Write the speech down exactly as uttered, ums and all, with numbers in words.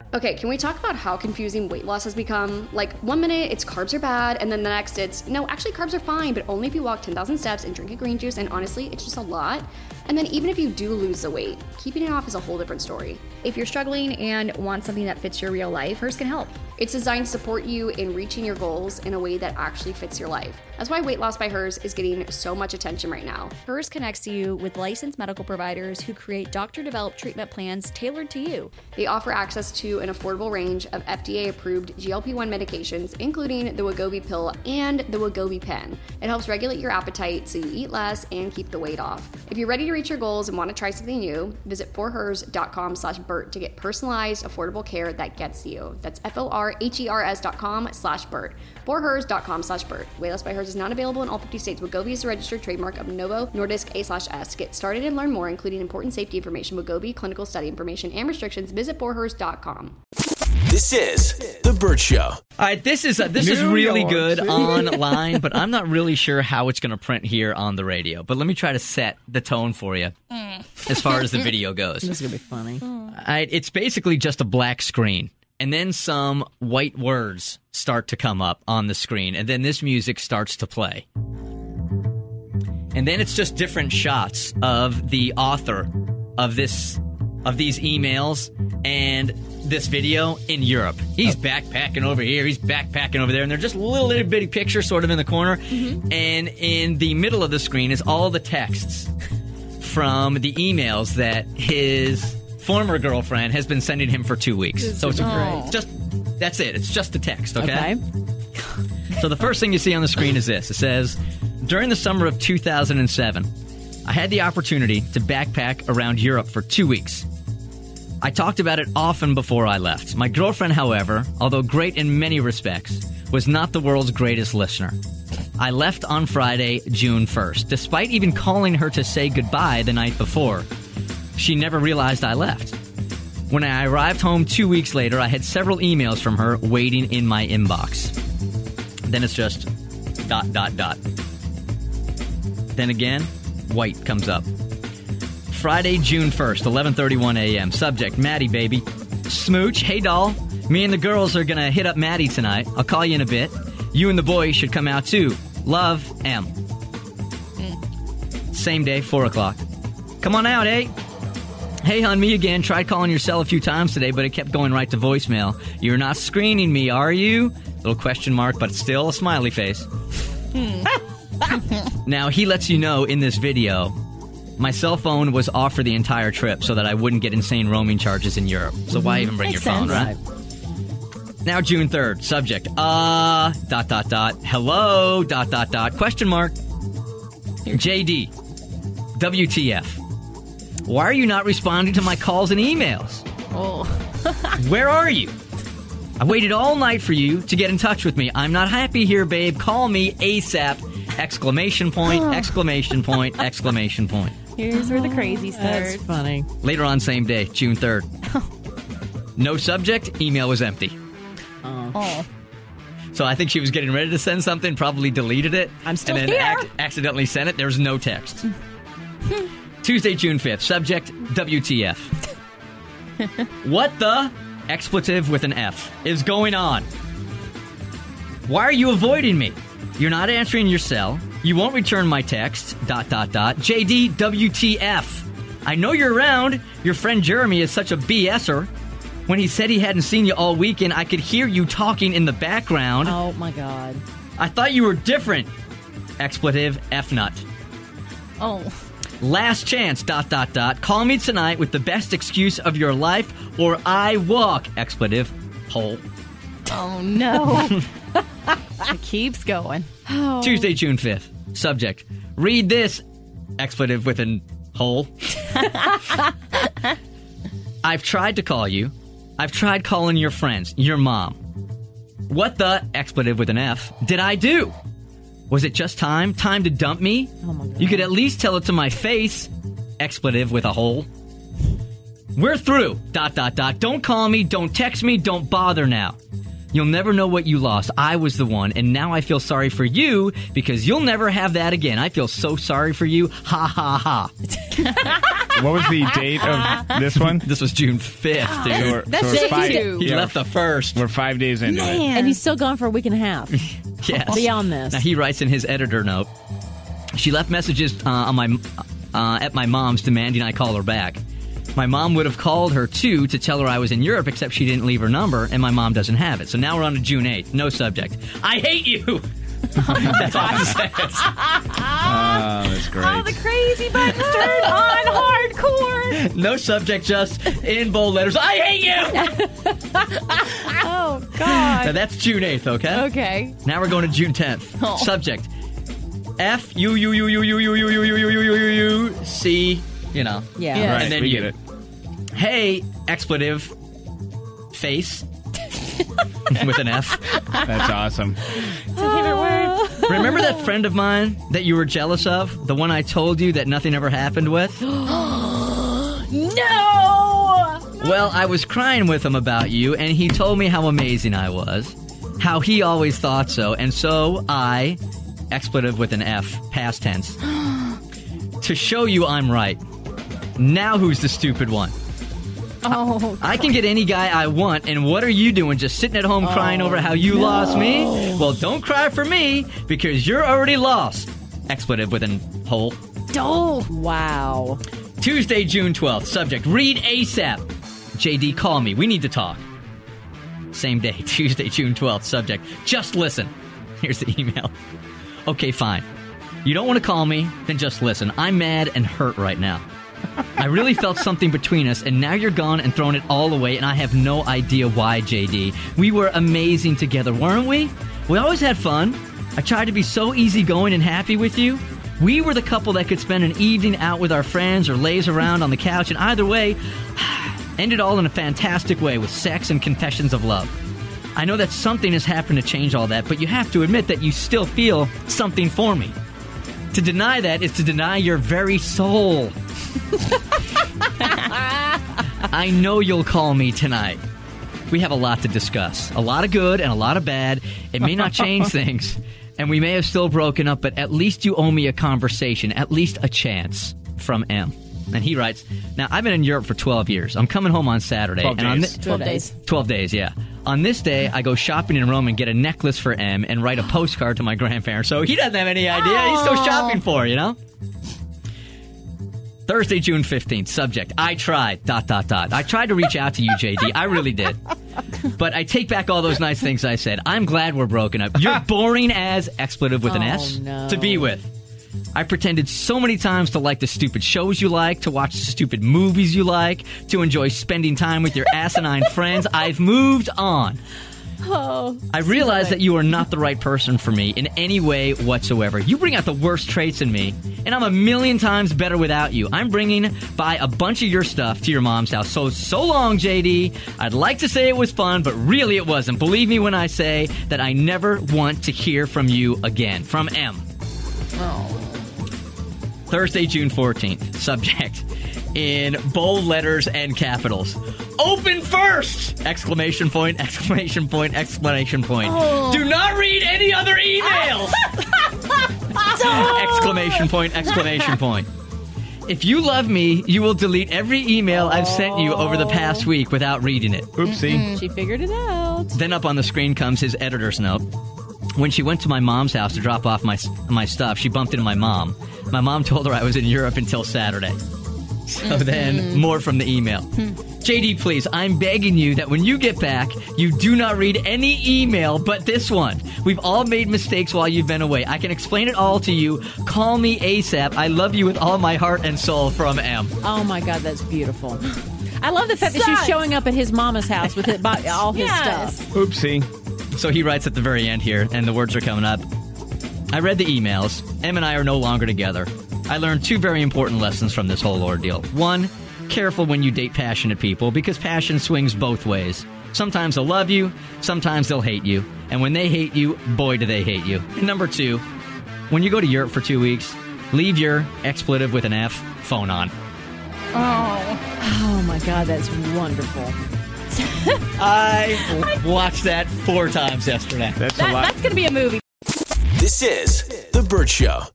Okay, can we talk about how confusing weight loss has become? Like, one minute it's carbs are bad, and then the next it's, no, actually carbs are fine, but only if you walk ten thousand steps and drink a green juice, and honestly, it's just a lot. And then even if you do lose the weight, keeping it off is a whole different story. If you're struggling and want something that fits your real life, Hers can help. It's designed to support you in reaching your goals in a way that actually fits your life. That's why Weight Loss by Hers is getting so much attention right now. Hers connects you with licensed medical providers who create doctor-developed treatment plans tailored to you. They offer access to an affordable range of F D A-approved G L P one medications, including the Wegovy pill and the Wegovy pen. It helps regulate your appetite so you eat less and keep the weight off. If you're ready to reach your goals and want to try something new, visit forhers.com slash Bert to get personalized, affordable care that gets you. That's F-O-R-H-E-R-S dot com slash Bert. forhers.com slash Bert. Weight Loss by Hers is not available in all fifty states. Wegovy is a registered trademark of Novo Nordisk A slash S. To get started and learn more, including important safety information, Wegovy, clinical study information, and restrictions, visit forhers dot com. This is The Bert Show. All right, this is uh, this is really good online, but I'm not really sure how it's going to print here on the radio. But let me try to set the tone for you as far as the video goes. This is going to be funny. All right, it's basically just a black screen, and then some white words start to come up on the screen, and then this music starts to play. And then it's just different shots of the author of this of these emails and this video in Europe. He's backpacking over here, he's backpacking over there, and they're just little little bitty pictures sort of in the corner. Mm-hmm. And in the middle of the screen is all the texts from the emails that his former girlfriend has been sending him for two weeks. It's so it's oh. just that's it. It's just the text, okay? Okay. So the first thing you see on the screen is this. It says, during the summer of two thousand seven, I had the opportunity to backpack around Europe for two weeks. I talked about it often before I left. My girlfriend, however, although great in many respects, was not the world's greatest listener. I left on Friday, June first. Despite even calling her to say goodbye the night before, she never realized I left. When I arrived home two weeks later, I had several emails from her waiting in my inbox. Then it's just dot, dot, dot. Then again, white comes up. Friday, June first, eleven thirty-one a.m. Subject, Maddie, baby. Smooch, hey, doll. Me and the girls are going to hit up Maddie tonight. I'll call you in a bit. You and the boys should come out, too. Love, M. Mm. Same day, four o'clock. Come on out, eh? Hey, hon, me again. Tried calling your cell a few times today, but it kept going right to voicemail. You're not screening me, are you? Little question mark, but still a smiley face. Hmm. Now, he lets you know in this video, my cell phone was off for the entire trip so that I wouldn't get insane roaming charges in Europe. So why even bring Makes your phone, sense. right? Now, June third, subject, uh, dot, dot, dot, hello, dot, dot, dot, question mark, J D, W T F. Why are you not responding to my calls and emails? Oh. Where are you? I waited all night for you to get in touch with me. I'm not happy here, babe. Call me ASAP. Exclamation point, exclamation point, exclamation point. Here's where the crazy starts. That's funny. Later on, same day, June third. No subject, email was empty. Oh. Oh. So I think she was getting ready to send something, probably deleted it. I'm still and then here. ac- accidentally sent it. There's no text. Tuesday, June fifth. Subject, W T F. What the expletive with an F is going on? Why are you avoiding me? You're not answering your cell. You won't return my text. Dot, dot, dot. J D, W T F. I know you're around. Your friend Jeremy is such a BSer. When he said he hadn't seen you all weekend, I could hear you talking in the background. Oh, my God. I thought you were different. Expletive, F-nut. Oh. Last chance, dot, dot, dot. Call me tonight with the best excuse of your life, or I walk. Expletive, hole. Oh, no. It keeps going. Oh. Tuesday, June fifth. Subject, read this. Expletive with an hole. I've tried to call you. I've tried calling your friends, your mom. What the, expletive with an F, did I do? Was it just time? Time to dump me? Oh my God. You could at least tell it to my face. Expletive with a hole. We're through. Dot, dot, dot. Don't call me. Don't text me. Don't bother now. You'll never know what you lost. I was the one, and now I feel sorry for you because you'll never have that again. I feel so sorry for you. Ha, ha, ha. What was the date of this one? This was June fifth, dude. So we're, That's so we're day five, two. He yeah, left the first. We're five days into it. And he's still gone for a week and a half. Yes. Beyond this. Now he writes in his editor note, she left messages uh, on my uh, at my mom's demanding I call her back. My mom would have called her, too, to tell her I was in Europe, except she didn't leave her number, and my mom doesn't have it. So now we're on to June eighth. No subject. I hate you! That's all it says. Oh, that's great. Oh, the crazy button's turned on hardcore. No subject, just in bold letters. I hate you! Oh, God. So that's June eighth, okay? Okay. Now we're going to June tenth. Oh. Subject. F, U, U, U, U, U, U, U, U, U, U, U, U, U, U, C, you know. Yeah. Yeah. Right, And then we you. get it. Hey, expletive, face, with an F. That's awesome. It's a favorite word. Remember that friend of mine that you were jealous of? The one I told you that nothing ever happened with? No! Well, I was crying with him about you, and he told me how amazing I was, how he always thought so, and so I, expletive with an F, past tense, to show you I'm right. Now who's the stupid one? Oh, I can get any guy I want, and what are you doing? Just sitting at home crying over how you lost me? Well, don't cry for me, because you're already lost. Expletive with an hole. oh. Wow. Tuesday, June twelfth. Subject, read ASAP. J D, call me. We need to talk. Same day, Tuesday, June twelfth. Subject, just listen. Here's the email. Okay, fine. You don't want to call me? Then just listen. I'm mad and hurt right now. I really felt something between us, and now you're gone and thrown it all away, and I have no idea why, J D. We were amazing together, weren't we? We always had fun. I tried to be so easygoing and happy with you. We were the couple that could spend an evening out with our friends or laze around on the couch, and either way, ended all in a fantastic way with sex and confessions of love. I know that something has happened to change all that, but you have to admit that you still feel something for me. To deny that is to deny your very soul. I know you'll call me tonight. We have a lot to discuss. A lot of good and a lot of bad. It may not change things, and we may have still broken up, but at least you owe me a conversation, at least a chance. From M. And he writes, now, I've been in Europe for twelve years. I'm coming home on Saturday. twelve and on days. thi- twelve days. twelve days, yeah. On this day, I go shopping in Rome and get a necklace for M and write a postcard to my grandparents. So he doesn't have any idea. He's still shopping for her, you know? Thursday, June fifteenth. Subject, I tried, dot, dot, dot. I tried to reach out to you, J D. I really did. But I take back all those nice things I said. I'm glad we're broken up. You're boring as, expletive with an Oh, S, no. to be with. I pretended so many times to like the stupid shows you like, to watch the stupid movies you like, to enjoy spending time with your asinine friends. I've moved on. Oh. I realize that you are not the right person for me in any way whatsoever. You bring out the worst traits in me, and I'm a million times better without you. I'm bringing by a bunch of your stuff to your mom's house. So, so long, J D. I'd like to say it was fun, but really it wasn't. Believe me when I say that I never want to hear from you again. From M. Thursday, June fourteenth. Subject, in bold letters and capitals. Open first! Exclamation point, exclamation point, exclamation point. Oh. Do not read any other emails! Exclamation point, exclamation point. If you love me, you will delete every email I've sent you over the past week without reading it. Oopsie. She figured it out. Then up on the screen comes his editor's note. When she went to my mom's house to drop off my my stuff, she bumped into my mom. My mom told her I was in Europe until Saturday. So then, more from the email. J D, please, I'm begging you that when you get back, you do not read any email but this one. We've all made mistakes while you've been away. I can explain it all to you. Call me ASAP. I love you with all my heart and soul. From M. Oh my God, that's beautiful. I love the fact that Sucks. she's showing up at his mama's house with it, by all his Yes. stuff. Oopsie. So he writes at the very end here, and the words are coming up. I read the emails. Em and I are no longer together. I learned two very important lessons from this whole ordeal. One, careful when you date passionate people, because passion swings both ways. Sometimes they'll love you, sometimes they'll hate you. And when they hate you, boy, do they hate you. And number two, when you go to Europe for two weeks, leave your expletive with an F phone on. Oh. Oh my God, that's wonderful. Yes. I watched that four times yesterday. That's That, a lot. that's going to be a movie. This is The Burt Show.